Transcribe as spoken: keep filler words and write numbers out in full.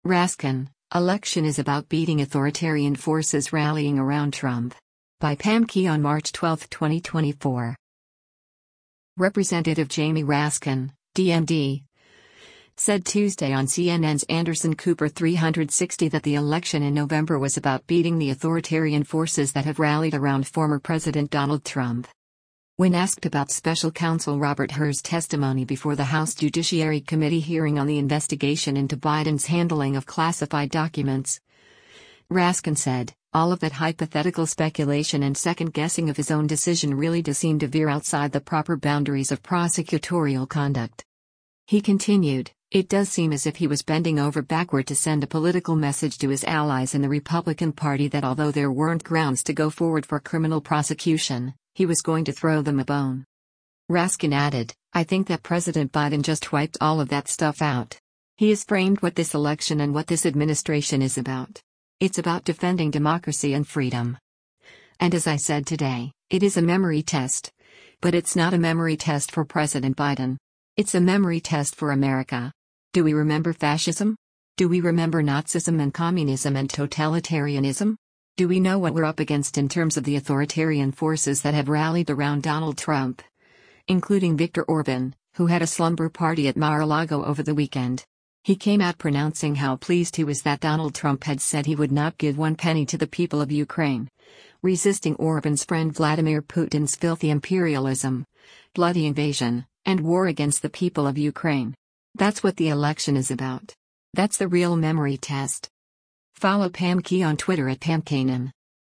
Raskin, election is about beating authoritarian forces rallying around Trump. By Pam Key on March twelfth, twenty twenty-four. Representative Jamie Raskin, D M D, said Tuesday on C N N's Anderson Cooper three sixty that the election in November was about beating the authoritarian forces that have rallied around former President Donald Trump. When asked about Special Counsel Robert Hur's testimony before the House Judiciary Committee hearing on the investigation into Biden's handling of classified documents, Raskin said, all of that hypothetical speculation and second-guessing of his own decision really does seem to veer outside the proper boundaries of prosecutorial conduct. He continued, it does seem as if he was bending over backward to send a political message to his allies in the Republican Party that although there weren't grounds to go forward for criminal prosecution, he was going to throw them a bone. Raskin added, I think that President Biden just wiped all of that stuff out. He has framed what this election and what this administration is about. It's about defending democracy and freedom. And as I said today, it is a memory test. But it's not a memory test for President Biden. It's a memory test for America. Do we remember fascism? Do we remember Nazism and communism and totalitarianism? Do we know what we're up against in terms of the authoritarian forces that have rallied around Donald Trump? Including Viktor Orban, who had a slumber party at Mar-a-Lago over the weekend. He came out pronouncing how pleased he was that Donald Trump had said he would not give one penny to the people of Ukraine, resisting Orban's friend Vladimir Putin's filthy imperialism, bloody invasion, and war against the people of Ukraine. That's what the election is about. That's the real memory test. Follow Pam Key on Twitter at Pam Kanan.